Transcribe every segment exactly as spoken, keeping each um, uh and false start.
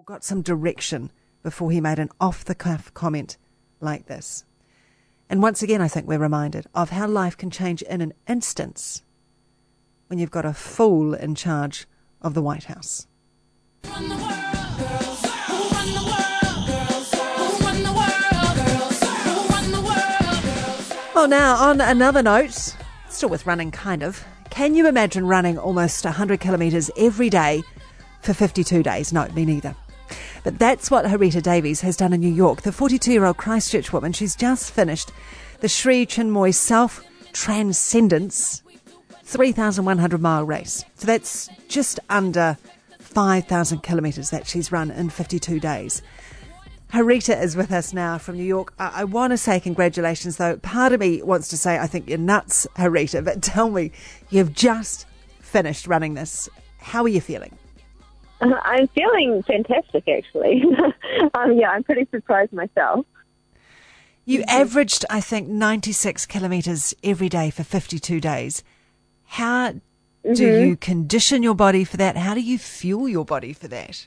got some direction before he made an off-the-cuff comment like this. And once again, I think we're reminded of how life can change in an instance when you've got a fool in charge of the White House. Run the world, girls. Who run the world, girls? Who run the world, girls? Who run the world, girls? Well, now, on another note, still with running, kind of, can you imagine running almost one hundred kilometres every day for fifty-two days? No, me neither. But that's what Harita Davies has done in New York. The forty-two-year-old Christchurch woman, she's just finished the Sri Chinmoy Self-Transcendence three thousand one hundred mile race. So that's just under five thousand kilometres that she's run in fifty-two days. Harita is with us now from New York. I, I want to say congratulations, though. Part of me wants to say I think you're nuts, Harita, but tell me, you've just finished running this. How are you feeling? Uh, I'm feeling fantastic, actually. um, yeah, I'm pretty surprised myself. You averaged, I think, ninety-six kilometres every day for fifty-two days. How do Mm-hmm. you condition your body for that? How do you fuel your body for that?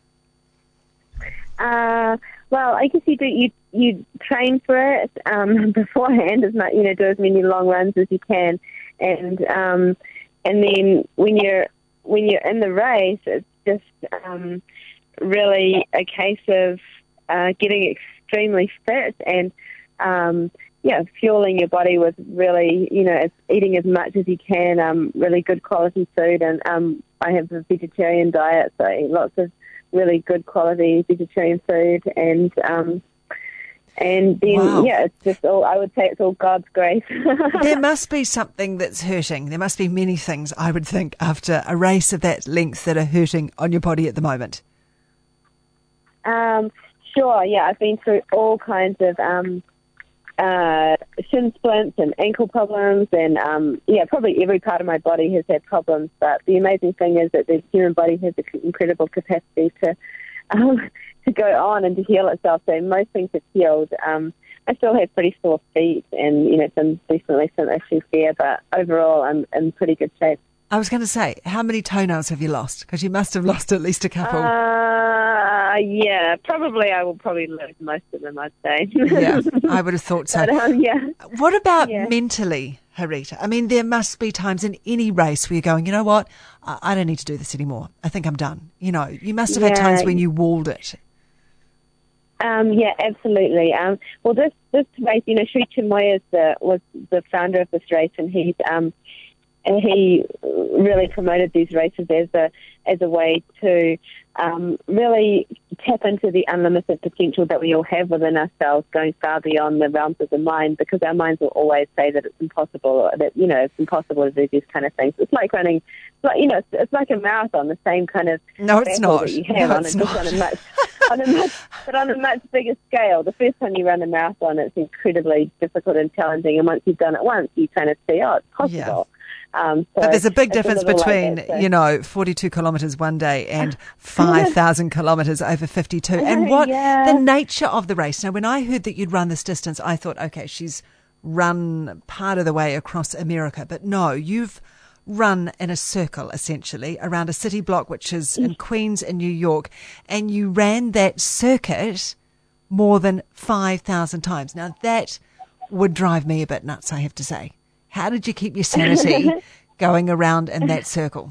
Uh, well, I guess you do. You you train for it um, beforehand, as much, you know, do as many long runs as you can, and um, and then when you're when you're in the race, it's just um, really a case of uh, getting extremely fit and um, yeah, fueling your body with really, you know, it's eating as much as you can, um, really good quality food, and um, I have a vegetarian diet, so I eat lots of really good quality vegetarian food, and um, and then Wow. yeah, it's just all, I would say it's all God's grace. There must be something that's hurting. There must be many things, I would think, after a race of that length that are hurting on your body at the moment. Um, sure, yeah, I've been through all kinds of um, uh, shin splints and ankle problems, and um, yeah, probably every part of my body has had problems. But the amazing thing is that the human body has an incredible capacity to um, to go on and to heal itself. So most things have healed. Um, I still have pretty sore feet, and you know, some definitely some issues there. But overall, I'm in pretty good shape. I was going to say, how many toenails have you lost? Because you must have lost at least a couple. Uh, yeah, probably I will probably lose most of them, I'd say. Yeah, I would have thought so. But, um, yeah. What about Yeah. mentally, Harita? I mean, there must be times in any race where you're going, you know what, I, I don't need to do this anymore. I think I'm done. You know, you must have had Yeah. times when you walled it. Um, yeah, absolutely. Um, well, this this race, you know, Sri Chinmoy is the, was the founder of this race, and he's um, and he really promoted these races as a as a way to um, really tap into the unlimited potential that we all have within ourselves, going far beyond the realms of the mind, because our minds will always say that it's impossible, or that, you know, it's impossible to do these kind of things. It's like running, it's like, you know, it's, it's like a marathon, the same kind of No, it's battle not. that you have No, on, it's a, just not. on a much, on a much, but on a much bigger scale. The first time you run a marathon, it's incredibly difficult and challenging, and once you've done it once, you kind of see, oh, it's possible. Um, so But there's a big it's difference little like between, that, so- you know, forty-two kilometres one day and five thousand kilometres over fifty-two. And what Yeah. the nature of the race. Now, when I heard that you'd run this distance, I thought, okay, she's run part of the way across America. But no, you've run in a circle, essentially, around a city block, which is in Queens in New York. And you ran that circuit more than five thousand times. Now, that would drive me a bit nuts, I have to say. How did you keep your sanity going around in that circle?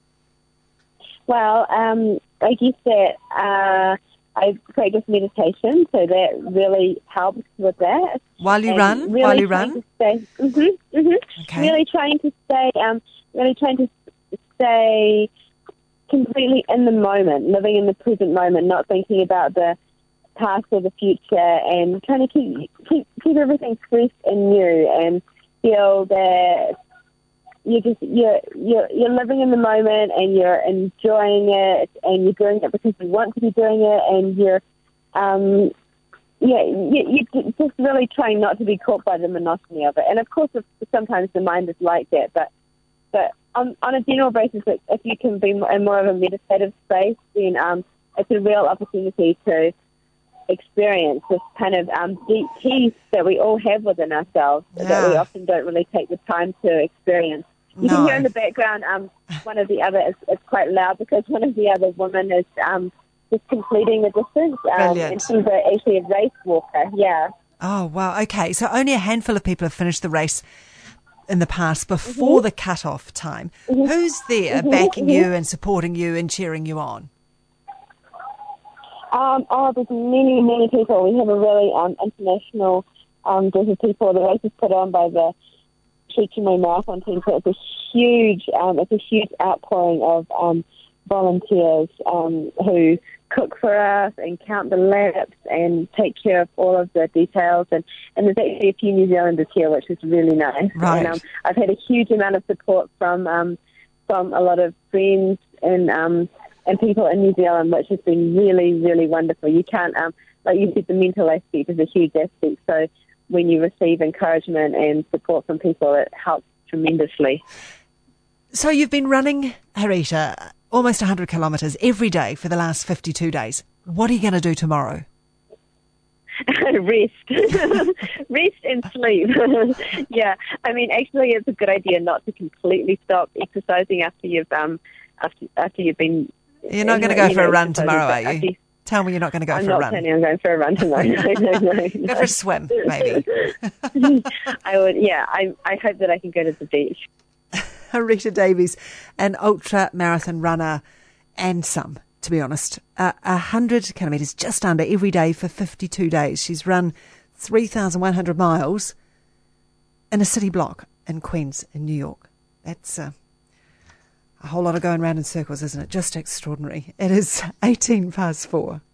Well, um, I guess that uh, I practice meditation, so that really helps with that. While you And run? really While you trying run? To stay, mm-hmm, mm-hmm. Okay. Really trying to stay, um, really trying to stay completely in the moment, living in the present moment, not thinking about the past or the future, and trying to keep keep, keep everything fresh and new, and feel that you're just you're you're you're living in the moment, and you're enjoying it, and you're doing it because you want to be doing it, and you're um yeah you, you're just really trying not to be caught by the monotony of it. And of course, if, sometimes the mind is like that, but but on on a general basis, if if you can be in more of a meditative space, then um it's a real opportunity to experience this kind of um, deep peace that we all have within ourselves, that we Yeah. often don't really take the time to experience. You No. can hear in the background um, one of the other, it's, it's quite loud because one of the other women is um, just completing the distance. Um, Brilliant. and she's a, actually a race walker, yeah. Oh, wow. Okay, so only a handful of people have finished the race in the past before the cut-off time. Who's there backing you and supporting you and cheering you on? Um, oh, there's many, many people. We have a really um, international um, group of people. The race is put on by the Treachery Marathon team, so it's a huge, um, it's a huge outpouring of um, volunteers um, who cook for us and count the laps and take care of all of the details. And, and there's actually a few New Zealanders here, which is really nice. Right. And um, I've had a huge amount of support from um, from a lot of friends and um, and people in New Zealand, which has been really, really wonderful. You can't, um, like you said, the mental aspect is a huge aspect. So when you receive encouragement and support from people, it helps tremendously. So you've been running, Harita, almost one hundred kilometres every day for the last fifty-two days. What are you going to do tomorrow? Rest. Rest and sleep. Yeah, I mean, actually, it's a good idea not to completely stop exercising after you've um after after you've been. You're not going to go for a run tomorrow, are you? Tell me you're not going to go I'm for a not run. planning on going for a run tomorrow. No, no, no, no. Go for a swim, maybe. I would. Yeah, I I hope that I can go to the beach. Harita Davies, an ultra marathon runner, and some, to be honest. Uh, one hundred kilometres, just under, every day for fifty-two days. She's run three thousand one hundred miles in a city block in Queens, in New York. That's uh, a whole lot of going round in circles, isn't it? Just extraordinary. It is eighteen past four.